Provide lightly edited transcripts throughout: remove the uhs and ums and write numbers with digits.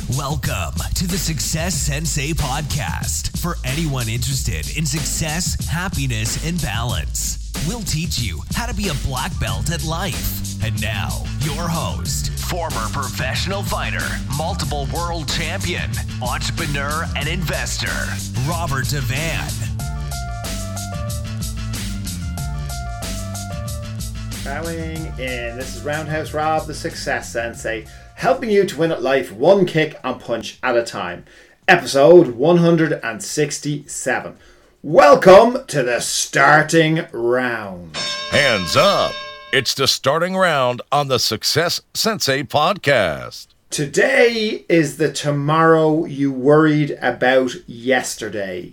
Welcome to the Success Sensei podcast for anyone interested in success, happiness, and balance. We'll teach you how to be a black belt at life. And now, your host, former professional fighter, multiple world champion, entrepreneur, and investor, Robert Devan. Bowing in. This is Roundhouse Rob, the Success Sensei, helping you to win at life one kick and punch at a time. Episode 167. Welcome to the starting round. Hands up. It's the starting round on the Success Sensei podcast. Today is the tomorrow you worried about yesterday.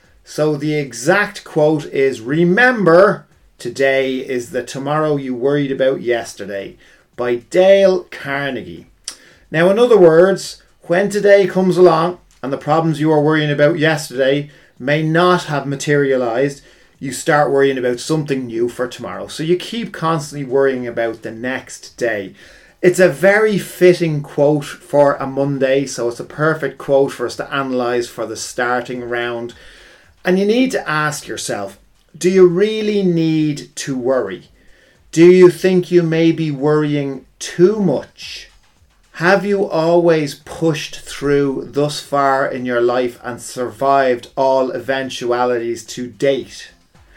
So the exact quote is, remember, today is the tomorrow you worried about yesterday, by Dale Carnegie. Now, in other words, when today comes along and the problems you were worrying about yesterday may not have materialized, you start worrying about something new for tomorrow. So you keep constantly worrying about the next day. It's a very fitting quote for a Monday, so it's a perfect quote for us to analyze for the starting round. And you need to ask yourself, do you really need to worry? Do you think you may be worrying too much? Have you always pushed through thus far in your life and survived all eventualities to date?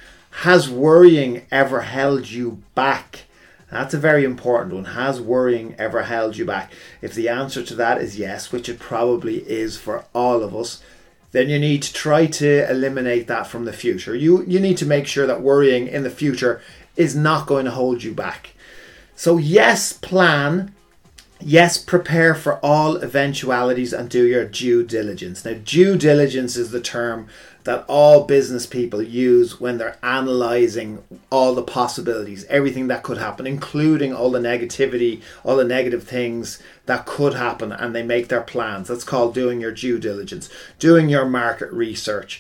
Has worrying ever held you back? That's a very important one. Has worrying ever held you back? If the answer to that is yes, which it probably is for all of us, then you need to try to eliminate that from the future. You need to make sure that worrying in the future is not going to hold you back. So yes, plan. Yes, prepare for all eventualities and do your due diligence. Now, due diligence is the term that all business people use when they're analyzing all the possibilities, everything that could happen, including all the negativity, all the negative things that could happen, and they make their plans. That's called doing your due diligence, doing your market research.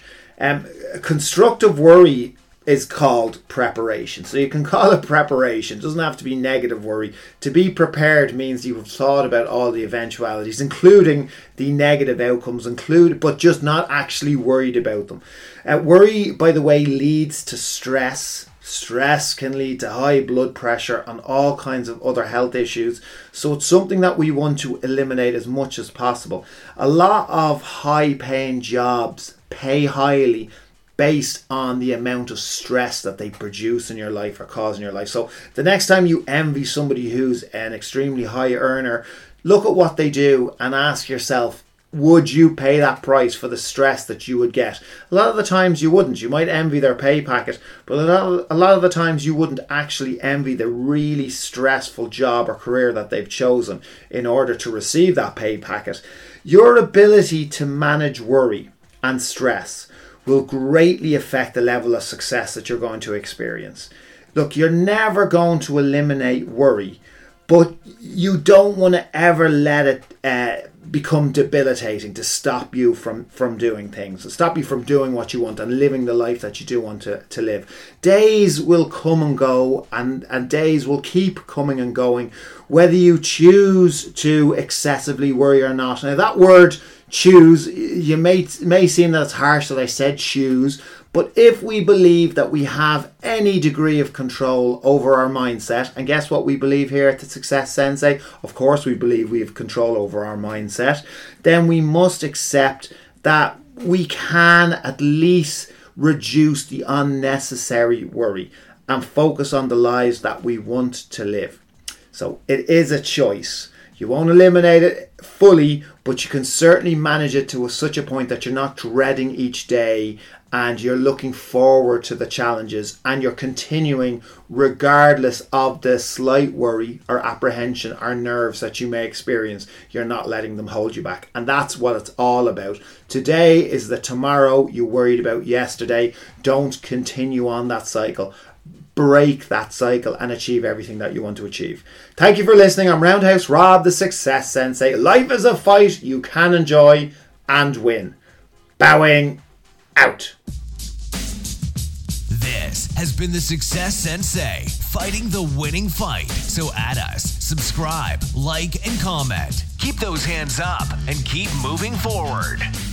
Constructive worry is called preparation. So you can call it preparation. It doesn't have to be negative worry. To be prepared means you've thought about all the eventualities, including the negative outcomes, but just not actually worried about them. Worry, by the way, leads to stress. Stress can lead to high blood pressure and all kinds of other health issues. So it's something that we want to eliminate as much as possible. A lot of high-paying jobs pay highly based on the amount of stress that they produce in your life or cause in your life. So the next time you envy somebody who's an extremely high earner, look at what they do and ask yourself, would you pay that price for the stress that you would get? A lot of the times you wouldn't. You might envy their pay packet, but a lot of the times you wouldn't actually envy the really stressful job or career that they've chosen in order to receive that pay packet. Your ability to manage worry and stress will greatly affect the level of success that you're going to experience. Look, you're never going to eliminate worry, but you don't want to ever let it become debilitating to stop you from doing things, to stop you from doing what you want and living the life that you do want to live. Days will come and go, and days will keep coming and going, whether you choose to excessively worry or not. Now, that word choose, you may seem that it's harsh that I said choose, but if we believe that we have any degree of control over our mindset, and guess what we believe here at the Success Sensei? Of course we believe we have control over our mindset. Then we must accept that we can at least reduce the unnecessary worry and focus on the lives that we want to live. So it is a choice. You won't eliminate it fully, but you can certainly manage it to such a point that you're not dreading each day and you're looking forward to the challenges and you're continuing regardless of the slight worry or apprehension or nerves that you may experience. You're not letting them hold you back. And that's what it's all about. Today is the tomorrow you worried about yesterday. Don't continue on that cycle. Break that cycle and achieve everything that you want to achieve. Thank you for listening. I'm Roundhouse Rob, the Success Sensei. Life is a fight you can enjoy and win. Bowing out. This has been the Success Sensei, fighting the winning fight. So add us, subscribe, like, and comment. Keep those hands up and keep moving forward.